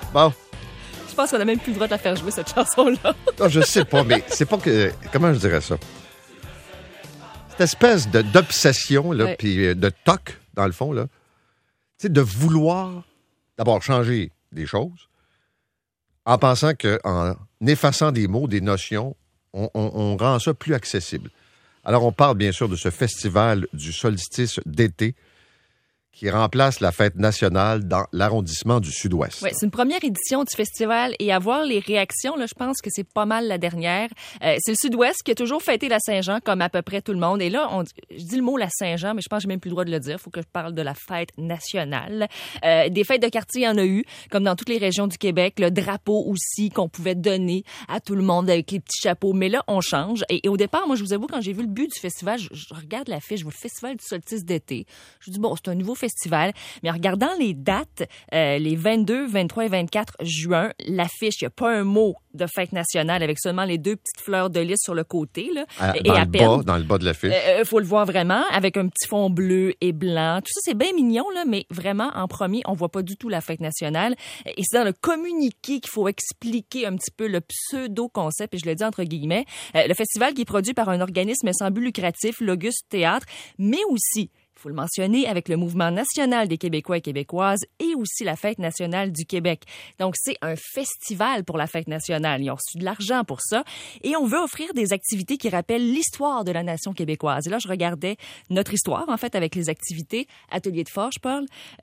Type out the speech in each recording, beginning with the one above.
Bon. Je pense qu'on n'a même plus le droit de la faire jouer, cette chanson-là. Non, je sais pas, mais c'est pas que... Comment je dirais ça? Cette espèce d'obsession, là, puis de toc, dans le fond, là, tu sais, de vouloir d'abord changer des choses en pensant qu'en effaçant des mots, des notions, on rend ça plus accessible. Alors, on parle bien sûr de ce festival du solstice d'été qui remplace la fête nationale dans l'arrondissement du Sud-Ouest. Oui, c'est une première édition du festival et à voir les réactions, là, je pense que c'est pas mal la dernière. C'est le Sud-Ouest qui a toujours fêté la Saint-Jean comme à peu près tout le monde. Et là, je dis le mot la Saint-Jean, mais je pense que j'ai même plus le droit de le dire. Il faut que je parle de la fête nationale. Des fêtes de quartier, il y en a eu, comme dans toutes les régions du Québec. Le drapeau aussi qu'on pouvait donner à tout le monde avec les petits chapeaux. Mais là, on change. Et au départ, moi, je vous avoue, quand j'ai vu le but du festival, je regarde l'affiche, je vois le festival du solstice d'été. Je me dis, bon, c'est un nouveau festival. Mais en regardant les dates, les 22, 23 et 24 juin, l'affiche, il n'y a pas un mot de fête nationale avec seulement les deux petites fleurs de lys sur le côté. Là, dans le bas de l'affiche. Faut le voir vraiment, avec un petit fond bleu et blanc. Tout ça, c'est bien mignon, là, mais vraiment, en premier, on voit pas du tout la fête nationale. Et c'est dans le communiqué qu'il faut expliquer un petit peu le pseudo-concept, et je le dis entre guillemets. Le festival qui est produit par un organisme sans but lucratif, l'Auguste Théâtre, mais aussi... Il faut le mentionner, avec le Mouvement national des Québécois et Québécoises et aussi la Fête nationale du Québec. Donc, c'est un festival pour la Fête nationale. Ils ont reçu de l'argent pour ça. Et on veut offrir des activités qui rappellent l'histoire de la nation québécoise. Et là, je regardais notre histoire, en fait, avec les activités Atelier de forge, Paul,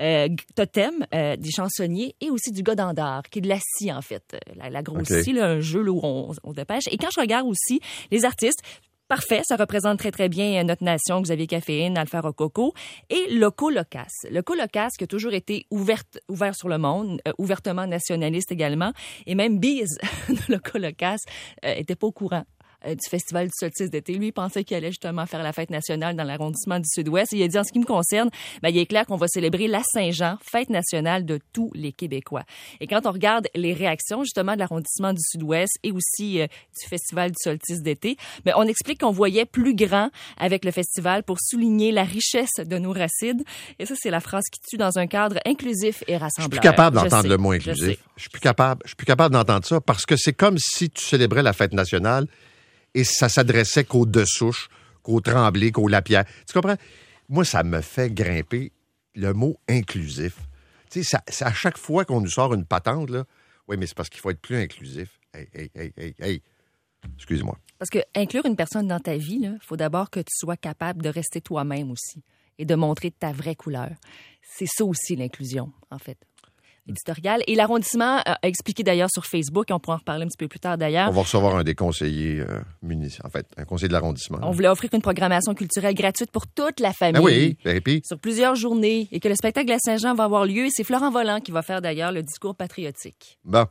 Totem, des chansonniers et aussi du godendard, qui est de la scie, en fait. La grosse scie, là, un jeu là, où on dépêche. Et quand je regarde aussi les artistes, parfait, ça représente très, très bien notre nation, Xavier Caféine, Alpha Rococo, et Loco Locas. Loco Locas qui a toujours été ouvert sur le monde, ouvertement nationaliste également, et même Bise de Loco Locas était pas au courant du festival du solstice d'été. Lui, il pensait qu'il allait justement faire la fête nationale dans l'arrondissement du Sud-Ouest. Et il a dit, en ce qui me concerne, il est clair qu'on va célébrer la Saint-Jean, fête nationale de tous les Québécois. Et quand on regarde les réactions, justement, de l'arrondissement du Sud-Ouest et aussi du festival du solstice d'été, on explique qu'on voyait plus grand avec le festival pour souligner la richesse de nos racines. Et ça, c'est la phrase qui tue dans un cadre inclusif et rassembleur. Je suis plus capable d'entendre le mot inclusif. Je suis plus capable d'entendre ça parce que c'est comme si tu célébrais la fête nationale et ça s'adressait qu'aux Dessouches, qu'aux Tremblay, qu'aux Lapierre. Tu comprends? Moi, ça me fait grimper le mot inclusif. Tu sais, c'est à chaque fois qu'on nous sort une patente, là. Oui, mais c'est parce qu'il faut être plus inclusif. Hey. Excuse-moi. Parce que inclure une personne dans ta vie, il faut d'abord que tu sois capable de rester toi-même aussi et de montrer ta vraie couleur. C'est ça aussi l'inclusion, en fait. Éditorial. Et l'arrondissement a expliqué d'ailleurs sur Facebook, et on pourra en reparler un petit peu plus tard d'ailleurs. On va recevoir un des conseillers municipaux, en fait, un conseiller de l'arrondissement. On voulait offrir une programmation culturelle gratuite pour toute la famille. Ah oui, et puis? Sur plusieurs journées, et que le spectacle de la Saint-Jean va avoir lieu, et c'est Florent Volant qui va faire d'ailleurs le discours patriotique. Bon.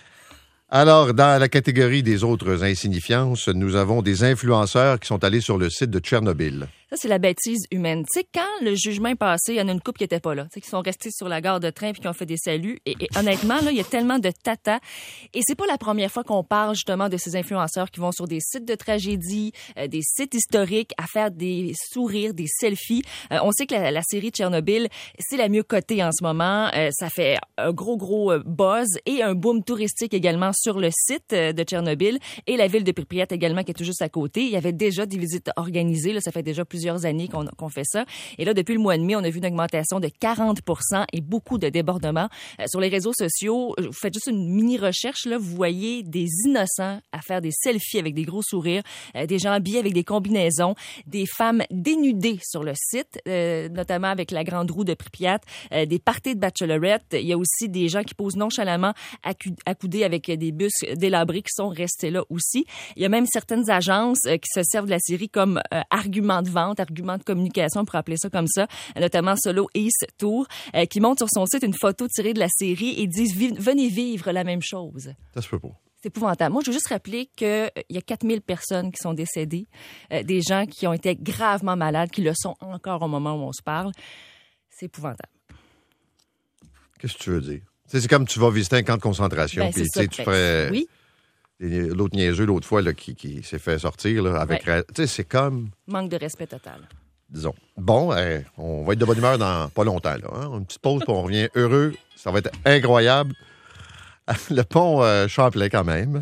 Alors, dans la catégorie des autres insignifiances, nous avons des influenceurs qui sont allés sur le site de Tchernobyl. Ça, c'est la bêtise humaine. Tu sais, quand le jugement est passé, il y en a une couple qui n'était pas là, tu sais, qui sont restés sur la gare de train puis qui ont fait des saluts. Et honnêtement, là, il y a tellement de tata. Et c'est pas la première fois qu'on parle justement de ces influenceurs qui vont sur des sites de tragédie, des sites historiques, à faire des sourires, des selfies. On sait que la série Tchernobyl, c'est la mieux cotée en ce moment. Ça fait un gros buzz et un boom touristique également sur le site de Tchernobyl et la ville de Pripyat également qui est tout juste à côté. Il y avait déjà des visites organisées. Là, ça fait déjà plusieurs années qu'on fait ça. Et là, depuis le mois de mai, on a vu une augmentation de 40% et beaucoup de débordements. Sur les réseaux sociaux, vous faites juste une mini-recherche, là, vous voyez des innocents à faire des selfies avec des gros sourires, des gens habillés avec des combinaisons, des femmes dénudées sur le site, notamment avec la grande roue de Pripyat, des parties de bachelorette. Il y a aussi des gens qui posent nonchalamment accoudés avec des bus délabrés qui sont restés là aussi. Il y a même certaines agences qui se servent de la série comme argument de vente, argument de communication, pour appeler ça comme ça, notamment Solo East Tour, qui montre sur son site une photo tirée de la série et disent « Venez vivre la même chose ». Ça se peut pas. C'est épouvantable. Moi, je veux juste rappeler qu'il y a 4000 personnes qui sont décédées, des gens qui ont été gravement malades, qui le sont encore au moment où on se parle. C'est épouvantable. Qu'est-ce que tu veux dire? C'est comme tu vas visiter un camp de concentration, puis tu ferais... Oui. L'autre niaiseux, l'autre fois, là, qui s'est fait sortir, là, avec... Tu sais, c'est comme... Manque de respect total. Disons. Bon, on va être de bonne humeur dans pas longtemps, là. Hein? Une petite pause, puis on revient heureux. Ça va être incroyable. le pont Champlain quand même.